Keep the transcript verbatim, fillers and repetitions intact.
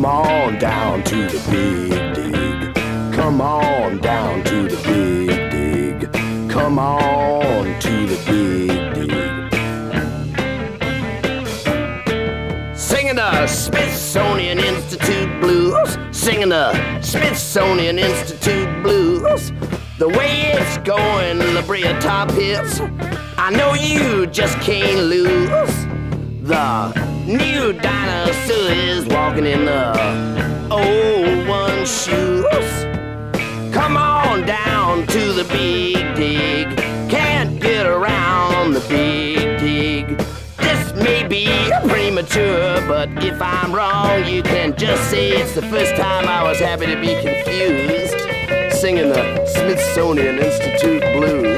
Come on down to the big dig. Come on down to the big dig. Come on to the big dig. Singing the Smithsonian Institute blues. Singing the Smithsonian Institute blues. The way it's going, La Brea top hits, I know you just can't lose. The new dinosaur is walking in the old one shoes. Come on down to the big dig. Can't get around the big dig. This may be premature, but if I'm wrong, you can just say it's the first time I was happy to be confused. Singing the Smithsonian Institute blues.